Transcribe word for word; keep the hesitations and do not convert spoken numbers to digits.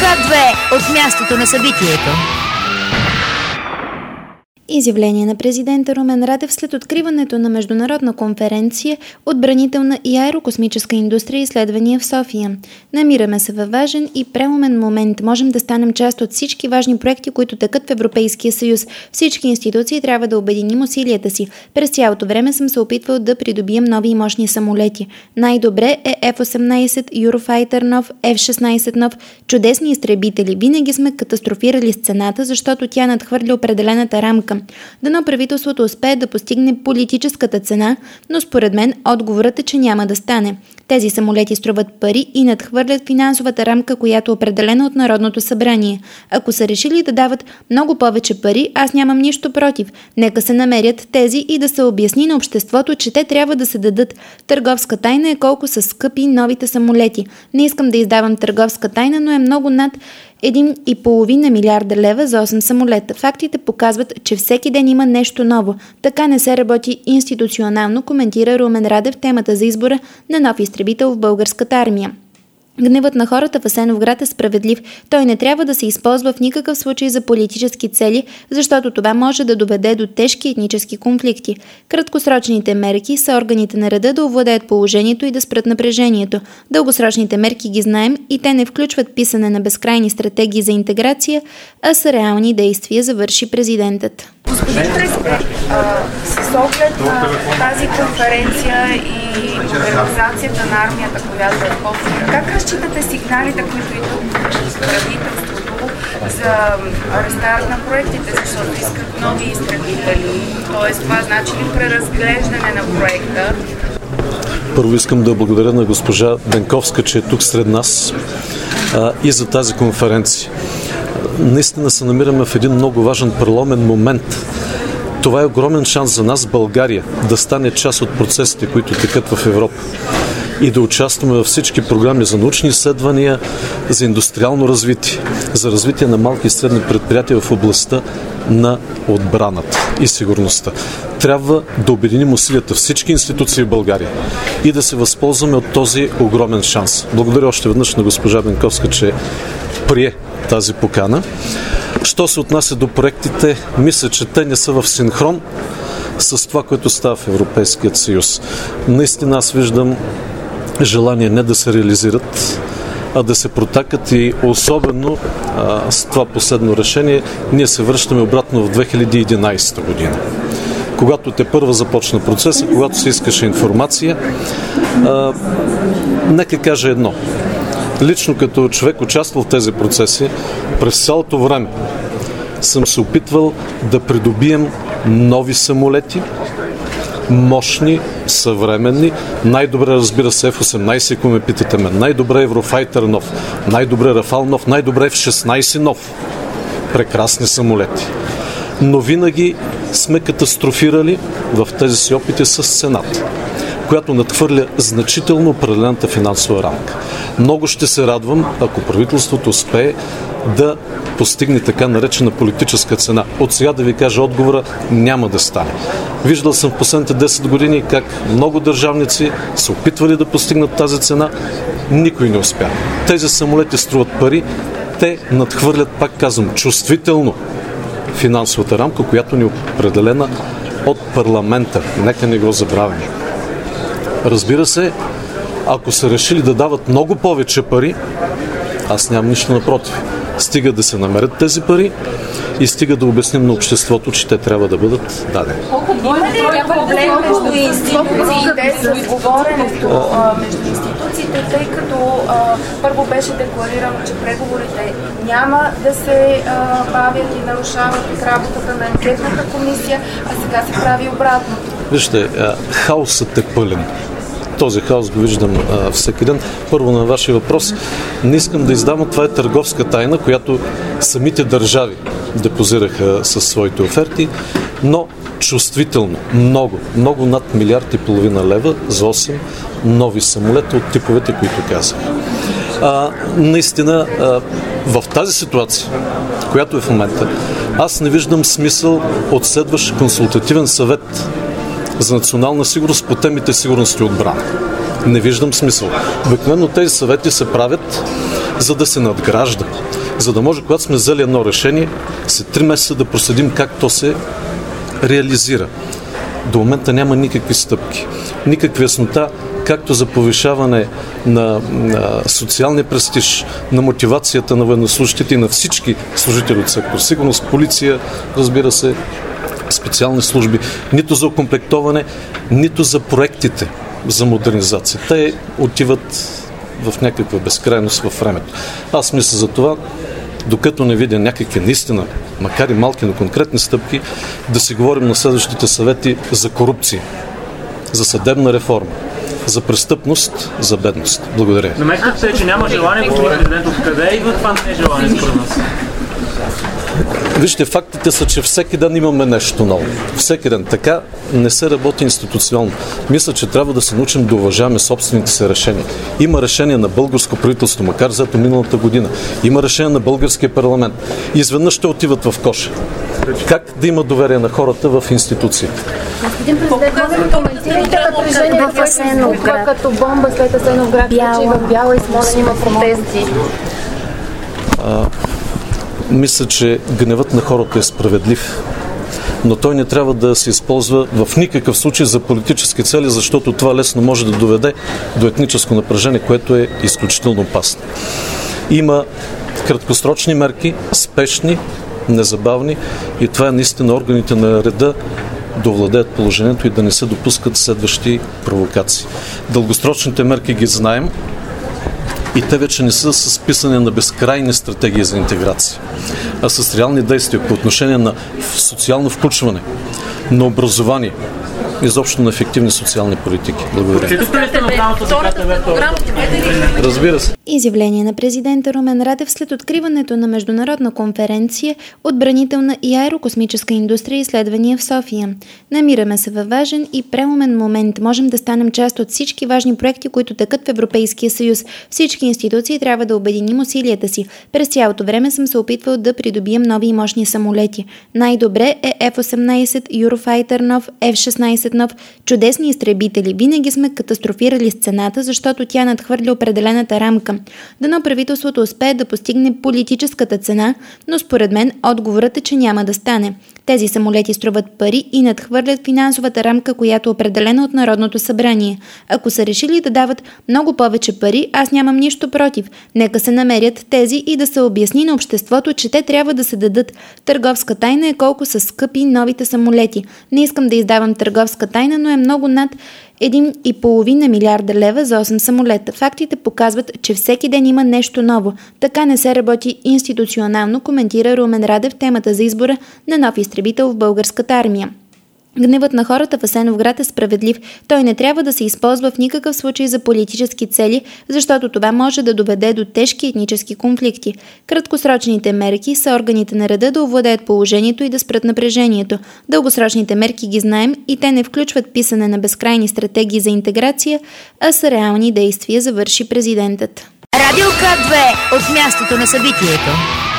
Това две от мястото на събитието. Изявление на президента Румен Радев след откриването на международна конференция Отбранителна и аерокосмическа индустрия и изследвания в София. Намираме се във важен и преломен момент. Можем да станем част от всички важни проекти, които текат в Европейския съюз. Всички институции трябва да обединим усилията си. През цялото време съм се опитвал да придобием нови и мощни самолети. Най-добре е Еф осемнайсет, Юрофайтер нов, Еф шестнайсет нов. Чудесни изтребители. Винаги сме катастрофирали с цената, защото тя надхвърля определената рамка. Дано правителството успее да постигне политическата цена, но според мен отговорът е, че няма да стане. Тези самолети струват пари и надхвърлят финансовата рамка, която е определена от Народното събрание. Ако са решили да дават много повече пари, аз нямам нищо против. Нека се намерят тези и да се обясни на обществото, че те трябва да се дадат. Търговска тайна е колко са скъпи новите самолети. Не искам да издавам търговска тайна, но е много над един и половина милиарда лева за осем самолета. Фактите показват, че всеки ден има нещо ново. Така не се работи институционално, коментира Румен Радев темата за избора на нов изтребител в българската армия. Гневът на хората в Асеновград е справедлив. Той не трябва да се използва в никакъв случай за политически цели, защото това може да доведе до тежки етнически конфликти. Краткосрочните мерки са органите на реда да овладеят положението и да спрат напрежението. Дългосрочните мерки ги знаем и те не включват писане на безкрайни стратегии за интеграция, а са реални действия, завърши президентът. Господин президент, с оглед на тази конференция и организацията на армията, която е подписана, как разчитате сигналите, които идват от правителството за рестарт на проектите, защото искат нови изтребители, т.е. това значи ли преразглеждане на проекта? Първо искам да благодаря на госпожа Бенковска, че е тук сред нас а, и за тази конференция. Наистина се намираме в един много важен парламентен момент. Това е огромен шанс за нас, България, да стане част от процесите, които текат в Европа и да участваме във всички програми за научни изследвания, за индустриално развитие, за развитие на малки и средни предприятия в областта на отбраната и сигурността. Трябва да обединим усилията всички институции в България и да се възползваме от този огромен шанс. Благодаря още веднъж на госпожа Бенковска, че прие тази покана. Що се отнася до проектите, мисля, че те не са в синхрон с това, което става в Европейският съюз. Наистина аз виждам желание не да се реализират, а да се протакат и особено а, с това последно решение ние се връщаме обратно в две хиляди и единайсета година. Когато те първа започна процеса, когато се искаше информация, а, нека кажа едно. Лично като човек участвал в тези процеси, през цялото време съм се опитвал да придобием нови самолети, мощни, съвременни, най-добре разбира се Еф осемнайсет, ако ме питате мен, най-добре Еврофайтер нов, най-добре Рафал нов, най-добре Еф шестнайсет нов. Прекрасни самолети. Но винаги сме катастрофирали в тези си опити с цената, която надхвърля значително определената финансова рамка. Много ще се радвам, ако правителството успее да постигне така наречена политическа цена. От сега да ви кажа отговора, няма да стане. Виждал съм в последните десет години как много държавници се опитвали да постигнат тази цена, никой не успя. Тези самолети струват пари, те надхвърлят, пак казвам, чувствително финансовата рамка, която ни е определена от парламента. Нека не го забравяме. Разбира се, ако са решили да дават много повече пари, аз нямам нищо напротив. Стига да се намерят тези пари и стига да обясним на обществото, че те трябва да бъдат дадени. Има ли проблем между институциите с говоренето между институциите, тъй като а, първо беше декларирано, че преговорите няма да се а, бавят и нарушават от работата на анкетната комисия, а сега се прави обратно? Вижте, хаосът е пълен. Този хаос го виждам а, всеки ден. Първо на вашия въпрос. Не искам да издам, това е търговска тайна, която самите държави депозираха със своите оферти, но чувствително, много, много над милиард и половина лева за осем нови самолета от типовете, които казах. А, наистина, а, в тази ситуация, която е в момента, аз не виждам смисъл от следващ консултативен съвет за национална сигурност по темите сигурност и отбрана. Не виждам смисъл. Обикновено тези съвети се правят, за да се надгражда. За да може, когато сме взели едно решение, след три месеца да проследим как то се реализира. До момента няма никакви стъпки, никаква яснота, както за повишаване на, на социалния престиж, на мотивацията на военнослужащите и на всички служители от сектор сигурност, полиция, разбира се, специални служби, нито за окомплектоване, нито за проектите за модернизация. Те отиват в някаква безкрайност във времето. Аз мисля за това, докато не видя някакви наистина, макар и малки, но конкретни стъпки, да си говорим на следващите съвети за корупция, за съдебна реформа, за престъпност, за бедност. Благодаря. Намеквате се, че няма желание, господин президент. Откъде идва това нежелание според нас? Вижте, фактите са, че всеки ден имаме нещо ново. Всеки ден. Така не се работи институционално. Мисля, че трябва да се научим да уважаваме собствените си решения. Има решение на българско правителство, макар зато миналата година. Има решение на българския парламент. И изведнъж ще отиват в коша. Как да има доверие на хората в институциите? Господин президент, може да коментирате напрежението в Асеновград, като бомба след Асеновград, че в Бяла и Смолян има протести? А, мисля, че гневът на хората е справедлив, но той не трябва да се използва в никакъв случай за политически цели, защото това лесно може да доведе до етническо напрежение, което е изключително опасно. Има краткосрочни мерки, спешни, незабавни, и това е наистина органите на реда да овладеят положението и да не се допускат следващи провокации. Дългосрочните мерки ги знаем и те вече не са с писане на безкрайни стратегии за интеграция, а с реални действия по отношение на социално включване, на образование, изобщо на ефективни социални политики. Благодаря. Разбира се. Изявление на президента Румен Радев след откриването на международна конференция Отбранителна и аерокосмическа индустрия и изследвания в София. Намираме се във важен и преломен момент. Можем да станем част от всички важни проекти, които текат в Европейския съюз. Всички институции трябва да обединим усилията си. През цялото време съм се опитвал да придобием нови и мощни самолети. Най-добре е Еф осемнайсет, Eurofighter нов, Еф шестнайсет нов, чудесни изтребители. Винаги сме катастрофирали с цената, защото тя надхвърля определената рамка. Дано правителството успее да постигне политическата цена, но според мен отговорът е, че няма да стане. Тези самолети струват пари и надхвърлят финансовата рамка, която е определена от Народното събрание. Ако са решили да дават много повече пари, аз нямам нищо против. Нека се намерят тези и да се обясни на обществото, че те трябва да се дадат. Търговска тайна е колко са скъпи новите самолети. Не искам да издавам търговска тайна, но е много над един и половина милиарда лева за осем самолета. Фактите показват, че всеки ден има нещо ново. Така не се работи институционално, коментира Румен Радев темата за избора на нов изтребител в българската армия. Гневът на хората в Асеновград е справедлив. Той не трябва да се използва в никакъв случай за политически цели, защото това може да доведе до тежки етнически конфликти. Краткосрочните мерки са органите на реда да овладеят положението и да спрат напрежението. Дългосрочните мерки ги знаем и те не включват писане на безкрайни стратегии за интеграция, а са реални действия, завърши президентът. Радио К две от мястото на събитието.